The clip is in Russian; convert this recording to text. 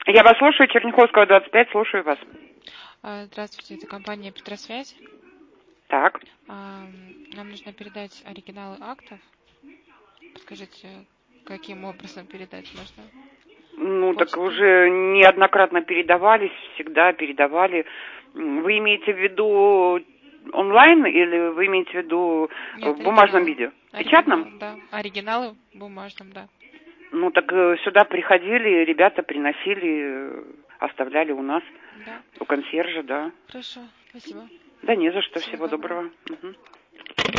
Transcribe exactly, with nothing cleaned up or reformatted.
Я вас слушаю, Черняховского, двадцать пять, слушаю вас. Здравствуйте, это компания Петросвязь. Так. Нам нужно передать оригиналы актов. Скажите, каким образом передать можно? Ну, Почта? так уже неоднократно передавались, всегда передавали. Вы имеете в виду онлайн или вы имеете в виду Нет, в бумажном оригиналы. виде? В Оригинал, печатном? да. Оригиналы в бумажном, да. Ну, так э, сюда приходили, ребята приносили, э, оставляли у нас, Да. у консьержа, да. Хорошо, спасибо. Да не за что, Всего всего доброго. доброго. Угу.